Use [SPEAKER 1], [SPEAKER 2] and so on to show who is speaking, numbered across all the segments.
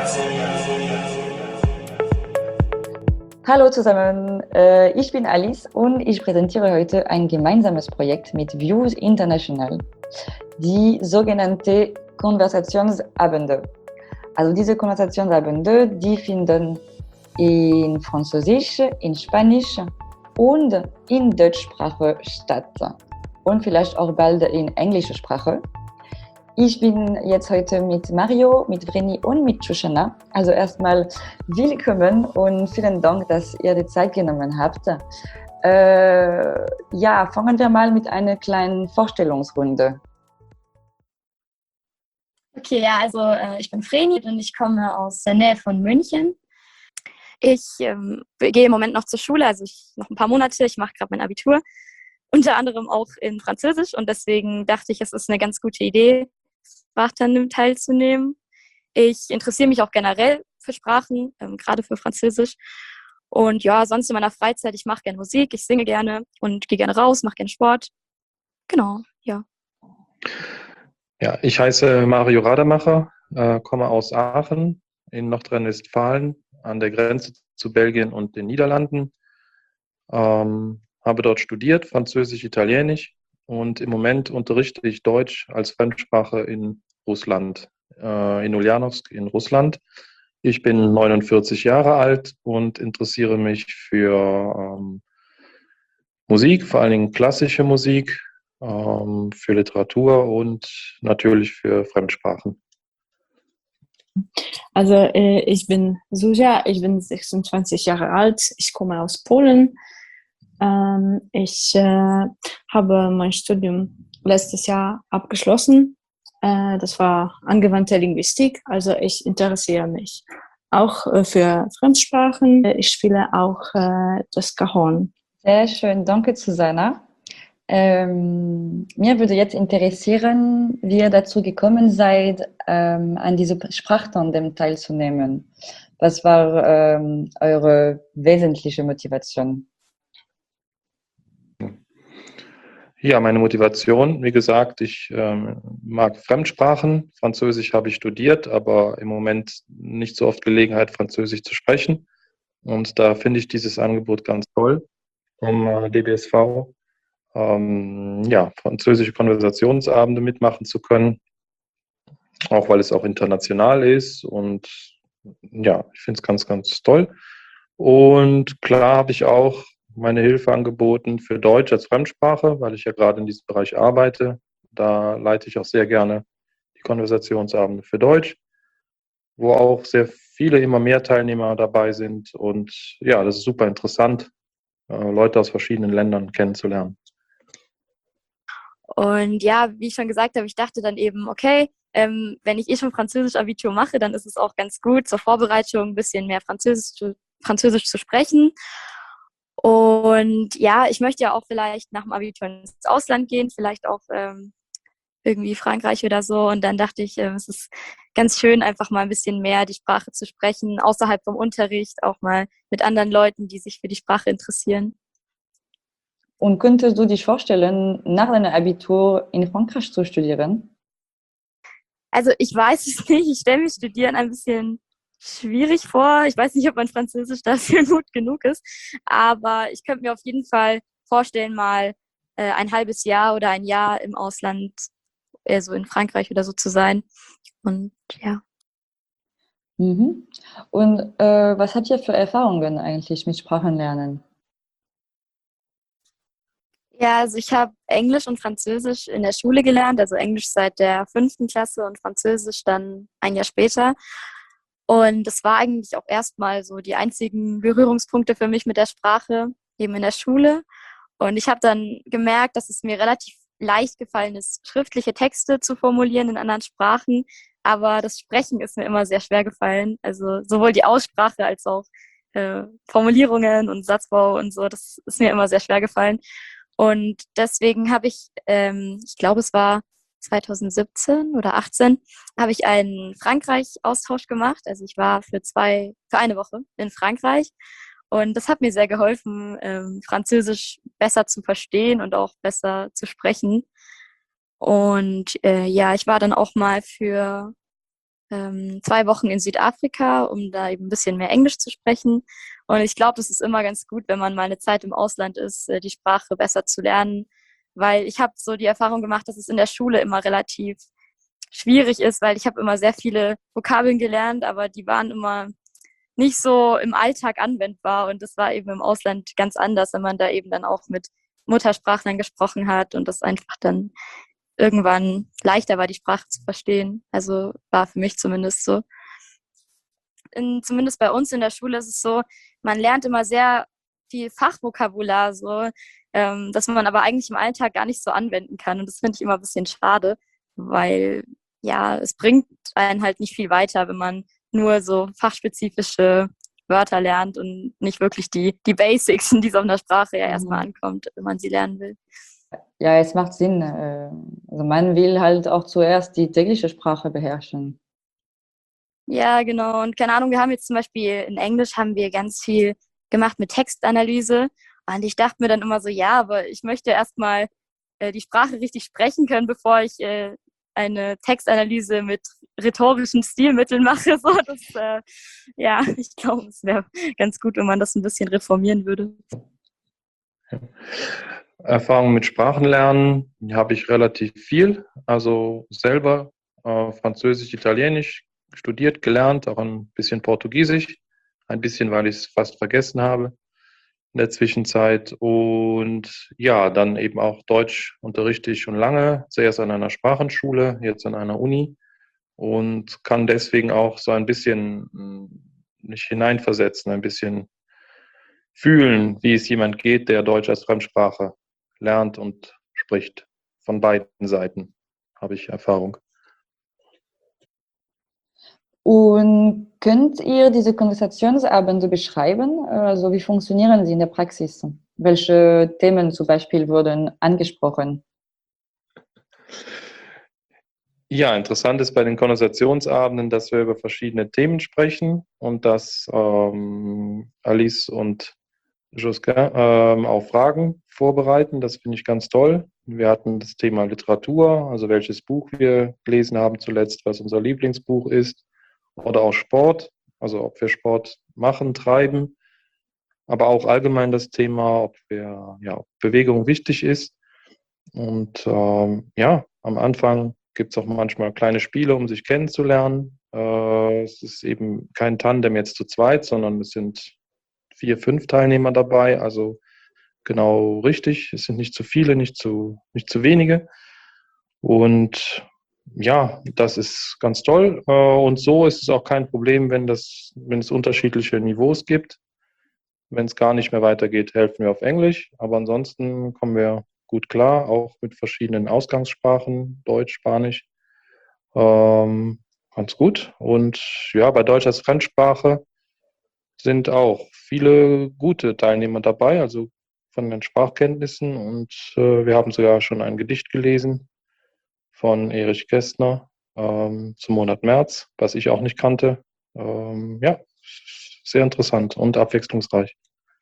[SPEAKER 1] Hallo zusammen, ich bin Alice und ich präsentiere heute ein gemeinsames Projekt mit Views International, die sogenannte Konversationsabende. Also diese Konversationsabende, die finden in Französisch, in Spanisch und in Deutschsprache statt und vielleicht auch bald in englischer Sprache. Ich bin jetzt heute mit Mario, mit Vreni und mit Shoshana. Also erstmal willkommen und vielen Dank, dass ihr die Zeit genommen habt. Fangen wir mal mit einer kleinen Vorstellungsrunde.
[SPEAKER 2] Okay, ja, also ich bin Vreni und ich komme aus der Nähe von München. Ich gehe im Moment noch zur Schule, also noch ein paar Monate. Ich mache gerade mein Abitur, unter anderem auch in Französisch. Und deswegen dachte ich, es ist eine ganz gute Idee, Sprachtandem teilzunehmen. Ich interessiere mich auch generell für Sprachen, gerade für Französisch. Und ja, sonst in meiner Freizeit, ich mache gerne Musik, ich singe gerne und gehe gerne raus, mache gerne Sport. Genau, ja.
[SPEAKER 3] Ja, ich heiße Mario Rademacher, komme aus Aachen in Nordrhein-Westfalen an der Grenze zu Belgien und den Niederlanden. Habe dort studiert, Französisch, Italienisch, und im Moment unterrichte ich Deutsch als Fremdsprache in Russland, in Ulyanovsk in Russland. Ich bin 49 Jahre alt und interessiere mich für Musik, vor allen Dingen klassische Musik, für Literatur und natürlich für Fremdsprachen.
[SPEAKER 4] Also ich bin Zuzia, ich bin 26 Jahre alt, ich komme aus Polen. Ich habe mein Studium letztes Jahr abgeschlossen. Das war angewandte Linguistik, also ich interessiere mich auch für Fremdsprachen. Ich spiele auch das Cajon.
[SPEAKER 1] Sehr schön, danke Susanna. Mir würde jetzt interessieren, wie ihr dazu gekommen seid, an diesem Sprachtandem teilzunehmen. Was war eure wesentliche Motivation?
[SPEAKER 3] Ja, meine Motivation, wie gesagt, ich mag Fremdsprachen. Französisch habe ich studiert, aber im Moment nicht so oft Gelegenheit, Französisch zu sprechen. Und da finde ich dieses Angebot ganz toll vom DBSV. Französische Konversationsabende mitmachen zu können, auch weil es auch international ist. Und ja, ich finde es ganz, ganz toll. Und klar habe ich auch meine Hilfe angeboten für Deutsch als Fremdsprache, weil ich ja gerade in diesem Bereich arbeite. Da leite ich auch sehr gerne die Konversationsabende für Deutsch, wo auch sehr viele, immer mehr Teilnehmer dabei sind. Und ja, das ist super interessant, Leute aus verschiedenen Ländern kennenzulernen.
[SPEAKER 2] Und ja, wie ich schon gesagt habe, ich dachte dann eben, okay, wenn ich schon Französisch-Abitur mache, dann ist es auch ganz gut, zur Vorbereitung ein bisschen mehr Französisch zu sprechen. Und ja, ich möchte ja auch vielleicht nach dem Abitur ins Ausland gehen, vielleicht auch irgendwie Frankreich oder so. Und dann dachte ich, es ist ganz schön, einfach mal ein bisschen mehr die Sprache zu sprechen, außerhalb vom Unterricht, auch mal mit anderen Leuten, die sich für die Sprache interessieren.
[SPEAKER 1] Und könntest du dich vorstellen, nach deinem Abitur in Frankreich zu studieren?
[SPEAKER 2] Also ich weiß es nicht, ich stelle mir Studieren ein bisschen schwierig vor. Ich weiß nicht, ob mein Französisch dafür gut genug ist, aber ich könnte mir auf jeden Fall vorstellen, mal ein halbes Jahr oder ein Jahr im Ausland, so in Frankreich oder so zu sein. Und ja.
[SPEAKER 1] Mhm. Und was habt ihr für Erfahrungen eigentlich mit Sprachenlernen?
[SPEAKER 2] Ja, also ich habe Englisch und Französisch in der Schule gelernt, also Englisch seit der 5. Klasse und Französisch dann ein Jahr später. Und das war eigentlich auch erstmal so die einzigen Berührungspunkte für mich mit der Sprache, eben in der Schule. Und ich habe dann gemerkt, dass es mir relativ leicht gefallen ist, schriftliche Texte zu formulieren in anderen Sprachen. Aber das Sprechen ist mir immer sehr schwer gefallen. Also sowohl die Aussprache als auch Formulierungen und Satzbau und so, das ist mir immer sehr schwer gefallen. Und deswegen habe ich glaube, es war 2017 oder 18, habe ich einen Frankreich-Austausch gemacht. Also ich war für eine Woche in Frankreich. Und das hat mir sehr geholfen, Französisch besser zu verstehen und auch besser zu sprechen. Und ich war dann auch mal für 2 Wochen in Südafrika, um da eben ein bisschen mehr Englisch zu sprechen. Und ich glaube, das ist immer ganz gut, wenn man mal eine Zeit im Ausland ist, die Sprache besser zu lernen, weil ich habe so die Erfahrung gemacht, dass es in der Schule immer relativ schwierig ist, weil ich habe immer sehr viele Vokabeln gelernt, aber die waren immer nicht so im Alltag anwendbar und das war eben im Ausland ganz anders, wenn man da eben dann auch mit Muttersprachlern gesprochen hat und das einfach dann irgendwann leichter war, die Sprache zu verstehen. Also war für mich zumindest so. Zumindest bei uns in der Schule ist es so, man lernt immer sehr viel Fachvokabular, so, dass man aber eigentlich im Alltag gar nicht so anwenden kann. Und das finde ich immer ein bisschen schade, weil ja, es bringt einen halt nicht viel weiter, wenn man nur so fachspezifische Wörter lernt und nicht wirklich die Basics, die so in der Sprache ja erstmal ankommt, wenn man sie lernen will.
[SPEAKER 1] Ja, es macht Sinn. Also man will halt auch zuerst die tägliche Sprache beherrschen.
[SPEAKER 2] Ja, genau. Und keine Ahnung, wir haben jetzt zum Beispiel in Englisch haben wir ganz viel gemacht mit Textanalyse. Und ich dachte mir dann immer so, ja, aber ich möchte erstmal die Sprache richtig sprechen können, bevor ich eine Textanalyse mit rhetorischen Stilmitteln mache. So, das, ja, ich glaube, es wäre ganz gut, wenn man das ein bisschen reformieren würde.
[SPEAKER 3] Erfahrung mit Sprachenlernen habe ich relativ viel. Also selber Französisch, Italienisch studiert, gelernt, auch ein bisschen Portugiesisch. Ein bisschen, weil ich es fast vergessen habe in der Zwischenzeit. Und ja, dann eben auch Deutsch unterrichte ich schon lange. Zuerst an einer Sprachenschule, jetzt an einer Uni. Und kann deswegen auch so ein bisschen mich hineinversetzen, ein bisschen fühlen, wie es jemand geht, der Deutsch als Fremdsprache lernt und spricht. Von beiden Seiten habe ich Erfahrung.
[SPEAKER 1] Und könnt ihr diese Konversationsabende beschreiben? Also wie funktionieren sie in der Praxis? Welche Themen zum Beispiel wurden angesprochen?
[SPEAKER 3] Ja, interessant ist bei den Konversationsabenden, dass wir über verschiedene Themen sprechen und dass Alice und Josquin auch Fragen vorbereiten. Das finde ich ganz toll. Wir hatten das Thema Literatur, also welches Buch wir gelesen haben zuletzt, was unser Lieblingsbuch ist, oder auch Sport, also ob wir Sport machen, treiben, aber auch allgemein das Thema, ob Bewegung wichtig ist. Und ja, am Anfang gibt es auch manchmal kleine Spiele, um sich kennenzulernen. Es ist eben kein Tandem jetzt zu zweit, sondern es sind 4, 5 Teilnehmer dabei, also genau richtig. Es sind nicht zu viele, nicht zu wenige. Und ja, das ist ganz toll. Und so ist es auch kein Problem, wenn es unterschiedliche Niveaus gibt. Wenn es gar nicht mehr weitergeht, helfen wir auf Englisch. Aber ansonsten kommen wir gut klar, auch mit verschiedenen Ausgangssprachen, Deutsch, Spanisch. Ganz gut. Und ja, bei Deutsch als Fremdsprache sind auch viele gute Teilnehmer dabei, also von den Sprachkenntnissen. Und wir haben sogar schon ein Gedicht gelesen von Erich Kästner zum Monat März, was ich auch nicht kannte. Ja, sehr interessant und abwechslungsreich.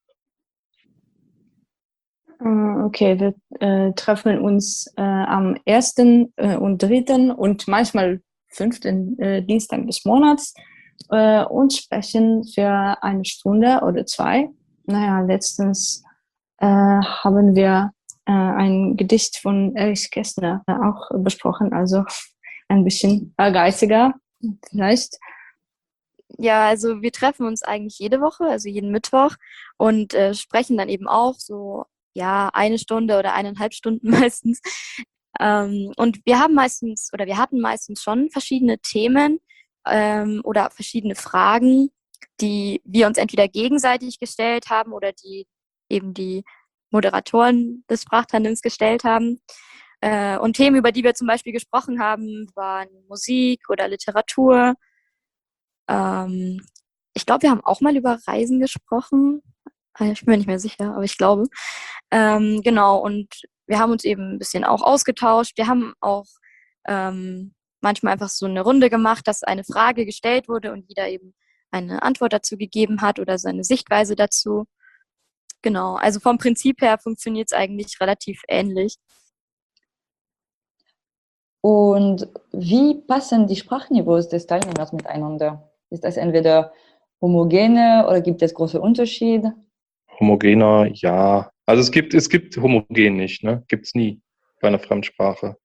[SPEAKER 4] Okay, wir treffen uns am 1. Und 3. und manchmal 5. Dienstag des Monats und sprechen für 1 Stunde oder 2. Naja, letztens haben wir ein Gedicht von Erich Kästner auch besprochen, also ein bisschen geistiger vielleicht.
[SPEAKER 2] Ja, also wir treffen uns eigentlich jede Woche, also jeden Mittwoch und sprechen dann eben auch so, ja, 1 Stunde oder 1,5 Stunden meistens. Und wir hatten meistens schon verschiedene Themen oder verschiedene Fragen, die wir uns entweder gegenseitig gestellt haben oder die eben die Moderatoren des Sprachtandems gestellt haben. Und Themen, über die wir zum Beispiel gesprochen haben, waren Musik oder Literatur. Ich glaube, wir haben auch mal über Reisen gesprochen. Ich bin mir nicht mehr sicher, aber ich glaube. Genau, und wir haben uns eben ein bisschen auch ausgetauscht. Wir haben auch manchmal einfach so eine Runde gemacht, dass eine Frage gestellt wurde und jeder eben eine Antwort dazu gegeben hat oder seine Sichtweise dazu. Genau, also vom Prinzip her funktioniert es eigentlich relativ ähnlich.
[SPEAKER 1] Und wie passen die Sprachniveaus des Teilnehmers miteinander? Ist das entweder homogene oder gibt es große Unterschiede?
[SPEAKER 3] Homogener, ja. Also es gibt homogen nicht, ne? Gibt es nie bei einer Fremdsprache.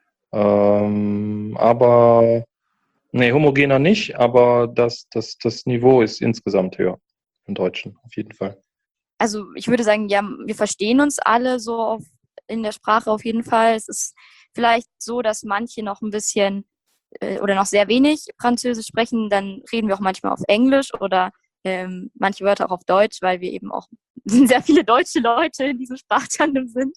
[SPEAKER 3] Aber, nee, homogener nicht, aber das Niveau ist insgesamt höher im Deutschen, auf jeden Fall.
[SPEAKER 2] Also ich würde sagen, ja, wir verstehen uns alle so in der Sprache auf jeden Fall. Es ist vielleicht so, dass manche noch ein bisschen oder noch sehr wenig Französisch sprechen. Dann reden wir auch manchmal auf Englisch oder manche Wörter auch auf Deutsch, weil wir eben auch sehr viele deutsche Leute in diesem Sprachtandem sind.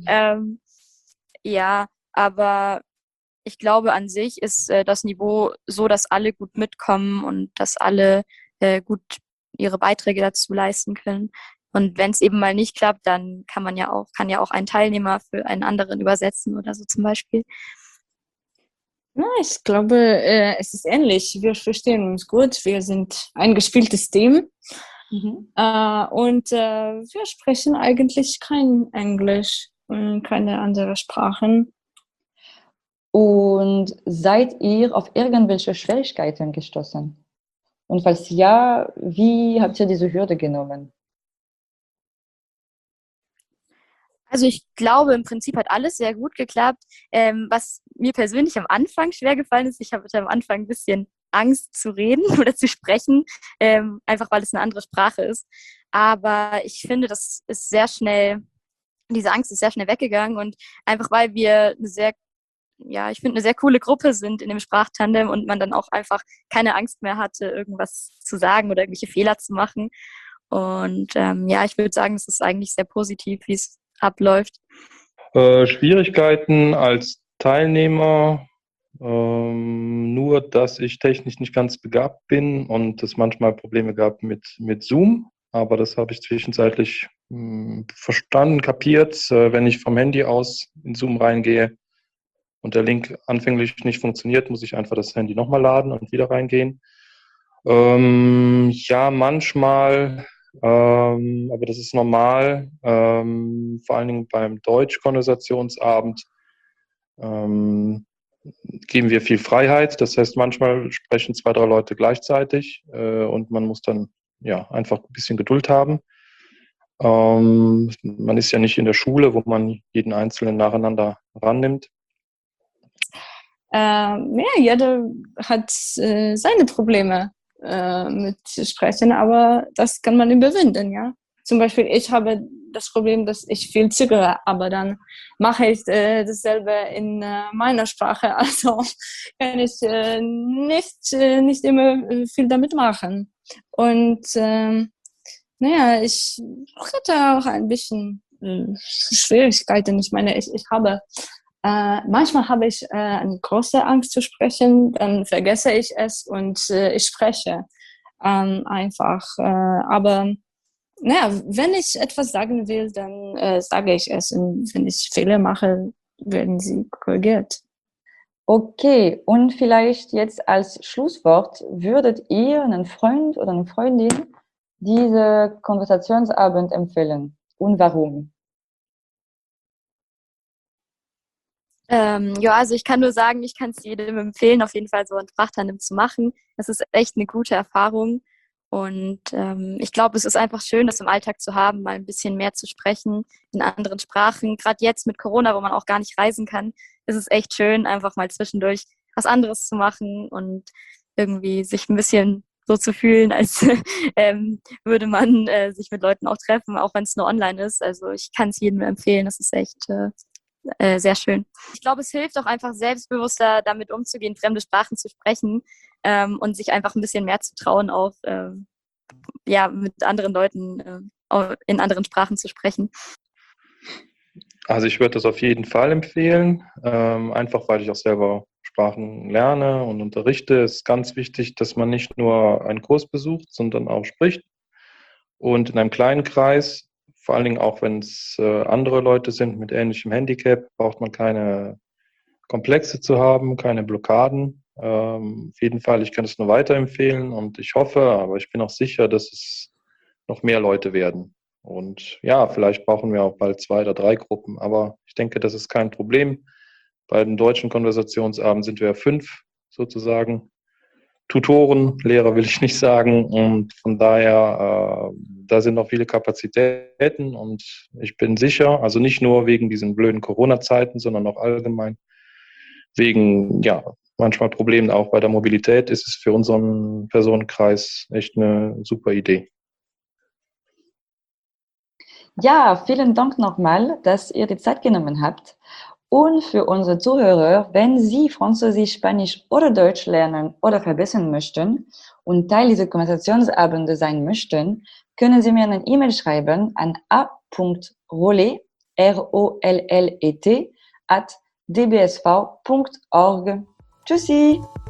[SPEAKER 2] Ja, aber ich glaube, an sich ist das Niveau so, dass alle gut mitkommen und dass alle gut ihre Beiträge dazu leisten können. Und wenn es eben mal nicht klappt, dann kann ja auch ein Teilnehmer für einen anderen übersetzen oder so zum Beispiel.
[SPEAKER 4] Na, ich glaube, es ist ähnlich. Wir verstehen uns gut. Wir sind ein gespieltes Team. Und wir sprechen eigentlich kein Englisch und keine anderen Sprachen.
[SPEAKER 1] Und seid ihr auf irgendwelche Schwierigkeiten gestoßen? Und falls ja, wie habt ihr diese Hürde genommen?
[SPEAKER 2] Also ich glaube, im Prinzip hat alles sehr gut geklappt. Was mir persönlich am Anfang schwer gefallen ist, ich hatte am Anfang ein bisschen Angst zu reden oder zu sprechen, einfach weil es eine andere Sprache ist. Aber ich finde, diese Angst ist sehr schnell weggegangen und einfach weil wir ich finde, eine sehr coole Gruppe sind in dem Sprachtandem und man dann auch einfach keine Angst mehr hatte, irgendwas zu sagen oder irgendwelche Fehler zu machen. Und ich würde sagen, es ist eigentlich sehr positiv, wie es abläuft.
[SPEAKER 3] Schwierigkeiten als Teilnehmer, nur dass ich technisch nicht ganz begabt bin und es manchmal Probleme gab mit Zoom. Aber das habe ich zwischenzeitlich verstanden, kapiert. Wenn ich vom Handy aus in Zoom reingehe und der Link anfänglich nicht funktioniert, muss ich einfach das Handy nochmal laden und wieder reingehen. Ja, manchmal, aber das ist normal, vor allen Dingen beim Deutsch-Konversationsabend geben wir viel Freiheit. Das heißt, manchmal sprechen 2, 3 Leute gleichzeitig und man muss dann ja einfach ein bisschen Geduld haben. Man ist ja nicht in der Schule, wo man jeden Einzelnen nacheinander rannimmt.
[SPEAKER 4] Jeder hat seine Probleme mit Sprechen, aber das kann man überwinden, ja. Zum Beispiel, ich habe das Problem, dass ich viel zögere, aber dann mache ich dasselbe in meiner Sprache, also kann ich nicht immer viel damit machen. Und ich hatte auch ein bisschen Schwierigkeiten. Ich meine, manchmal habe ich eine große Angst zu sprechen, dann vergesse ich es und ich spreche einfach. Aber wenn ich etwas sagen will, dann sage ich es. Und wenn ich Fehler mache, werden sie korrigiert.
[SPEAKER 1] Okay, und vielleicht jetzt als Schlusswort, würdet ihr einen Freund oder eine Freundin diese Konversationsabend empfehlen? Und warum?
[SPEAKER 2] Also ich kann nur sagen, ich kann es jedem empfehlen, auf jeden Fall so ein Sprachtandem zu machen. Es ist echt eine gute Erfahrung und ich glaube, es ist einfach schön, das im Alltag zu haben, mal ein bisschen mehr zu sprechen in anderen Sprachen. Gerade jetzt mit Corona, wo man auch gar nicht reisen kann, ist es echt schön, einfach mal zwischendurch was anderes zu machen und irgendwie sich ein bisschen so zu fühlen, als würde man sich mit Leuten auch treffen, auch wenn es nur online ist. Also ich kann es jedem empfehlen, das ist echt sehr schön. Ich glaube, es hilft auch einfach selbstbewusster damit umzugehen, fremde Sprachen zu sprechen und sich einfach ein bisschen mehr zu trauen, auch mit anderen Leuten in anderen Sprachen zu sprechen.
[SPEAKER 3] Also ich würde das auf jeden Fall empfehlen, einfach weil ich auch selber Sprachen lerne und unterrichte. Es ist ganz wichtig, dass man nicht nur einen Kurs besucht, sondern auch spricht. Und in einem kleinen Kreis, vor allen Dingen auch wenn es andere Leute sind mit ähnlichem Handicap, braucht man keine Komplexe zu haben, keine Blockaden. Auf jeden Fall, ich kann es nur weiterempfehlen und ich hoffe, aber ich bin auch sicher, dass es noch mehr Leute werden. Und ja, vielleicht brauchen wir auch bald 2 oder 3 Gruppen, aber ich denke, das ist kein Problem. Bei den deutschen Konversationsabenden sind wir 5 sozusagen. Tutoren, Lehrer will ich nicht sagen. Und von daher, da sind noch viele Kapazitäten. Und ich bin sicher, also nicht nur wegen diesen blöden Corona-Zeiten, sondern auch allgemein wegen, ja, manchmal Problemen auch bei der Mobilität, ist es für unseren Personenkreis echt eine super Idee.
[SPEAKER 1] Ja, vielen Dank nochmal, dass ihr die Zeit genommen habt. Und für unsere Zuhörer, wenn Sie Französisch, Spanisch oder Deutsch lernen oder verbessern möchten und Teil dieser Konversationsabende sein möchten, können Sie mir eine E-Mail schreiben an a.rollet, rollet, @dbsv.org. Tschüssi!